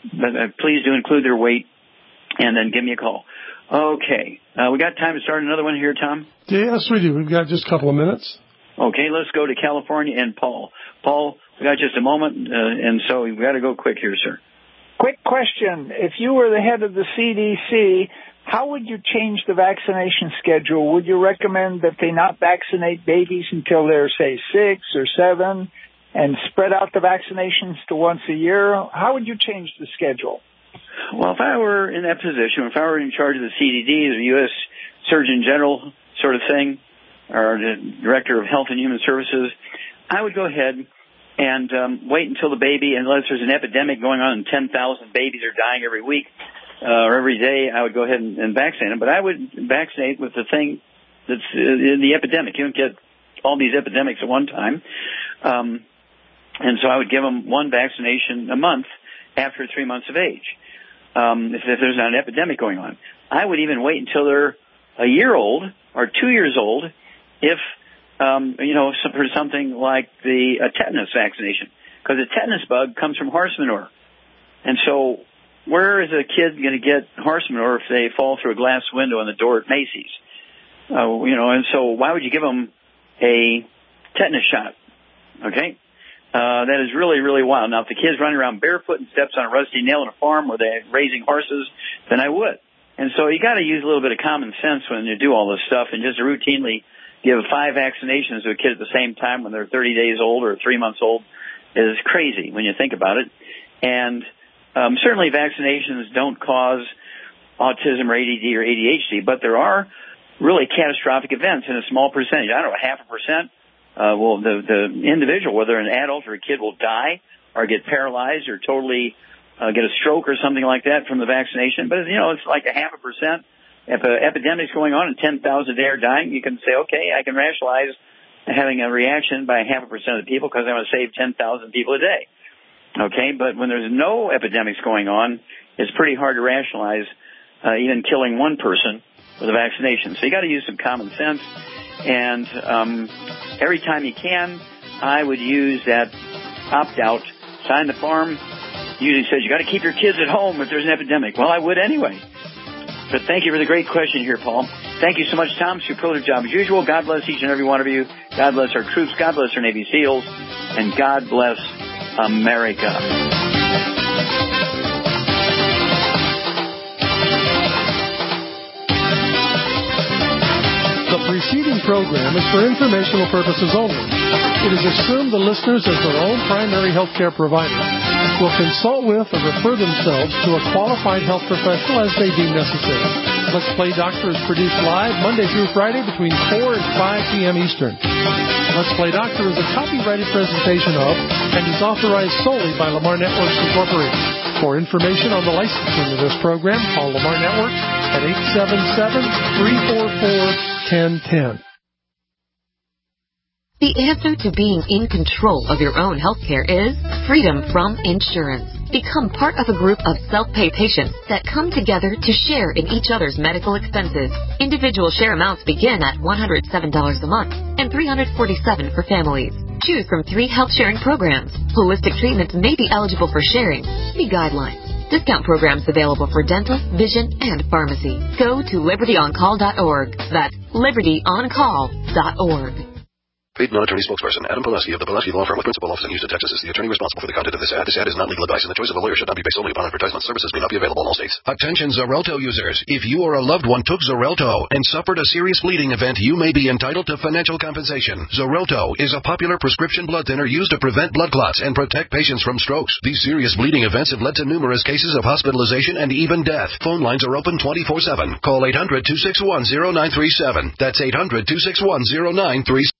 but uh, please do include their weight, and then give me a call. Okay. Uh, we got time to start another one here, Tom? Yes, we do. We've got just a couple of minutes. Okay, let's go to California and Paul. Paul, we got just a moment, uh, and so we've got to go quick here, sir. Quick question. If you were the head of the C D C, how would you change the vaccination schedule? Would you recommend that they not vaccinate babies until they're, say, six or seven, and spread out the vaccinations to once a year? How would you change the schedule? Well, if I were in that position, if I were in charge of the C D D, the U S Surgeon General sort of thing, or the Director of Health and Human Services, I would go ahead and um, wait until the baby, unless there's an epidemic going on and ten thousand babies are dying every week uh, or every day, I would go ahead and, and vaccinate them. But I would vaccinate with the thing that's in the epidemic. You don't get all these epidemics at one time. Um, and so I would give them one vaccination a month after three months of age, um, if, if there's not an epidemic going on. I would even wait until they're a year old or two years old if Um, you know, for something like the uh, tetanus vaccination, because the tetanus bug comes from horse manure. And so where is a kid going to get horse manure if they fall through a glass window in the door at Macy's? Uh, you know, and so why would you give them a tetanus shot? Okay? Uh, that is really, really wild. Now, if the kid's running around barefoot and steps on a rusty nail on a farm where they're raising horses, then I would. And so you got to use a little bit of common sense when you do all this stuff, and just routinely give five vaccinations to a kid at the same time when they're thirty days old or three months old is crazy when you think about it. And um, certainly vaccinations don't cause autism or A D D or A D H D, but there are really catastrophic events in a small percentage. I don't know, half a percent. Uh, well, the, the individual, whether an adult or a kid, will die or get paralyzed or totally uh, get a stroke or something like that from the vaccination. But, you know, it's like a half a percent. If an epidemic's going on and ten thousand a day are dying, you can say, okay, I can rationalize having a reaction by half a percent of the people because I want to save ten thousand people a day. Okay, but when there's no epidemics going on, it's pretty hard to rationalize uh, even killing one person with a vaccination. So you got to use some common sense. And um, every time you can, I would use that opt-out, sign the form. Usually says you got to keep your kids at home if there's an epidemic. Well, I would anyway. But thank you for the great question here, Paul. Thank you so much, Tom. Superlative job as usual. God bless each and every one of you. God bless our troops. God bless our Navy SEALs. And God bless America. The preceding program is for informational purposes only. It is assumed the listeners, as their own primary healthcare provider, will consult with or refer themselves to a qualified health professional as they deem necessary. Let's Play Doctor is produced live Monday through Friday between four and five p.m. Eastern. Let's Play Doctor is a copyrighted presentation of and is authorized solely by Lamar Networks Incorporated. For information on the licensing of this program, call Lamar Networks at eight seven seven, three four four, one zero one zero. The answer to being in control of your own healthcare is freedom from insurance. Become part of a group of self-pay patients that come together to share in each other's medical expenses. Individual share amounts begin at one hundred seven dollars a month and three hundred forty-seven dollars for families. Choose from three health sharing programs. Holistic treatments may be eligible for sharing. See guidelines. Discount programs available for dental, vision, and pharmacy. Go to liberty on call dot org. That's liberty on call dot org. Paid non-attorney spokesperson Adam Pileski of the Pileski Law Firm with principal office in Houston, Texas is the attorney responsible for the content of this ad. This ad is not legal advice, and the choice of a lawyer should not be based solely upon advertisement. Services may not be available in all states. Attention Xarelto users. If you or a loved one took Xarelto and suffered a serious bleeding event, you may be entitled to financial compensation. Xarelto is a popular prescription blood thinner used to prevent blood clots and protect patients from strokes. These serious bleeding events have led to numerous cases of hospitalization and even death. Phone lines are open twenty-four seven. Call eight hundred, two six one, zero nine three seven. That's eight hundred, two six one, zero nine three seven.